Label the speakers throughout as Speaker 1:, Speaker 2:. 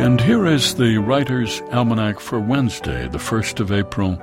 Speaker 1: And here is the Writer's Almanac for Wednesday, the 1st of April,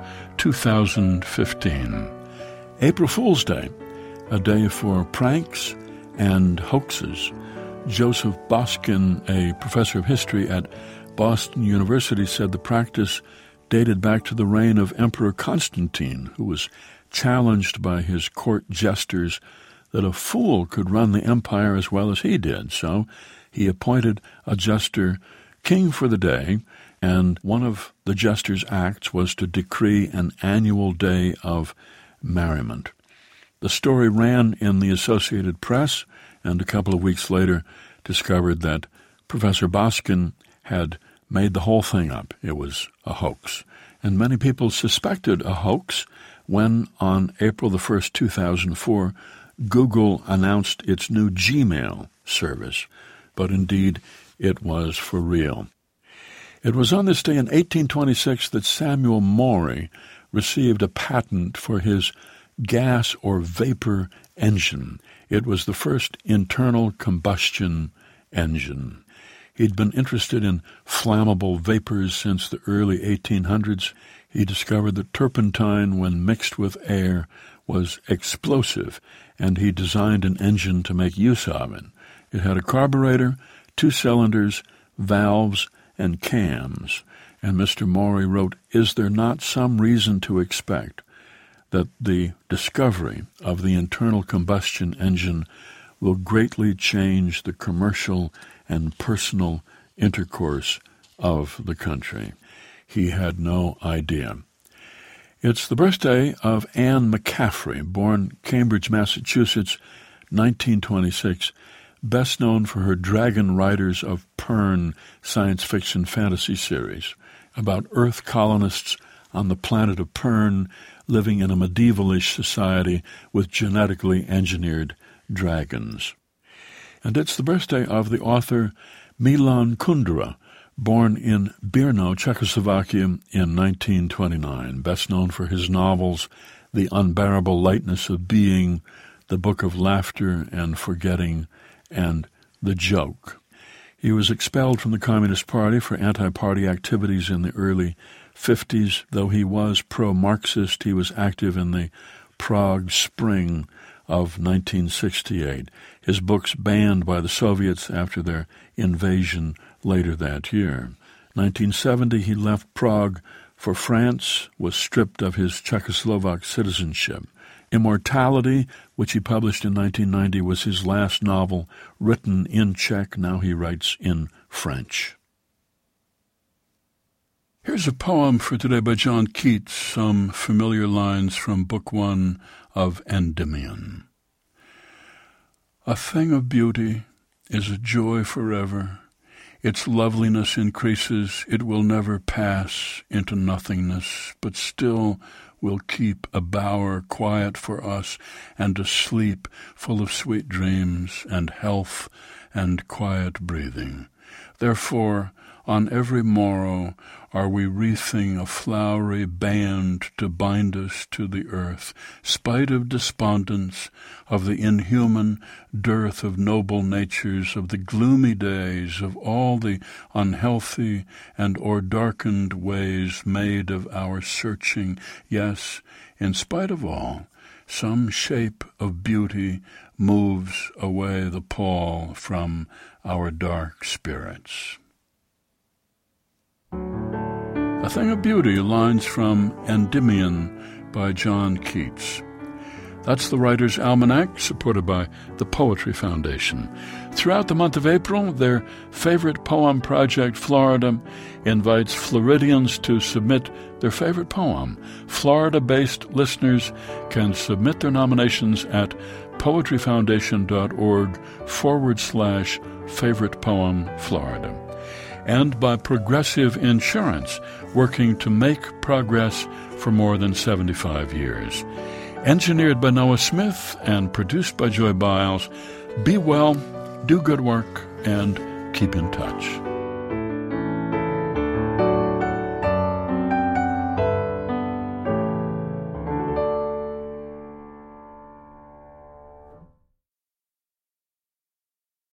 Speaker 1: 2015. April Fool's Day, a day for pranks and hoaxes. Joseph Boskin, a professor of history at Boston University, said the practice dated back to the reign of Emperor Constantine, who was challenged by his court jesters that a fool could run the empire as well as he did. So he appointed a jester king for the day, and one of the jester's acts was to decree an annual day of merriment. The story ran in the Associated Press, and a couple of weeks later discovered that Professor Boskin had made the whole thing up. It was a hoax. And many people suspected a hoax when, on April the 1st, 2004, Google announced its new Gmail service. But indeed, it was for real. It was on this day in 1826 that Samuel Morey received a patent for his gas or vapor engine. It was the first internal combustion engine. He'd been interested in flammable vapors since the early 1800s. He discovered that turpentine, when mixed with air, was explosive, and he designed an engine to make use of it. It had a carburetor, 2 cylinders, valves, and cams. And Mr. Morey wrote, "Is there not some reason to expect that the discovery of the internal combustion engine will greatly change the commercial and personal intercourse of the country?" He had no idea. It's the birthday of Anne McCaffrey, born Cambridge, Massachusetts, 1926, best known for her Dragon Riders of Pern science fiction fantasy series about Earth colonists on the planet of Pern living in a medievalish society with genetically engineered dragons. And it's the birthday of the author Milan Kundera, born in Brno, Czechoslovakia in 1929, best known for his novels The Unbearable Lightness of Being, The Book of Laughter and Forgetting, and The Joke. He was expelled from the Communist Party for anti-party activities in the early 50s. Though he was pro-Marxist, he was active in the Prague Spring of 1968. His books banned by the Soviets after their invasion later that year. 1970, he left Prague for France, was stripped of his Czechoslovak citizenship. Immortality, which he published in 1990, was his last novel, written in Czech. Now he writes in French. Here's a poem for today by John Keats, some familiar lines from Book 1 of Endymion. A thing of beauty is a joy forever. Its loveliness increases, it will never pass into nothingness, but still will keep a bower quiet for us, and a sleep full of sweet dreams and health and quiet breathing. Therefore, on every morrow are we wreathing a flowery band to bind us to the earth, spite of despondence, of the inhuman dearth of noble natures, of the gloomy days, of all the unhealthy and o'erdarkened ways made of our searching. Yes, in spite of all, some shape of beauty moves away the pall from our dark spirits. A Thing of Beauty, lines from Endymion by John Keats. That's the Writer's Almanac, supported by the Poetry Foundation. Throughout the month of April, their favorite poem project, Florida, invites Floridians to submit their favorite poem. Florida-based listeners can submit their nominations at poetryfoundation.org/favorite poem Florida. And by Progressive Insurance, working to make progress for more than 75 years. Engineered by Noah Smith and produced by Joy Biles. Be well, do good work, and keep in touch.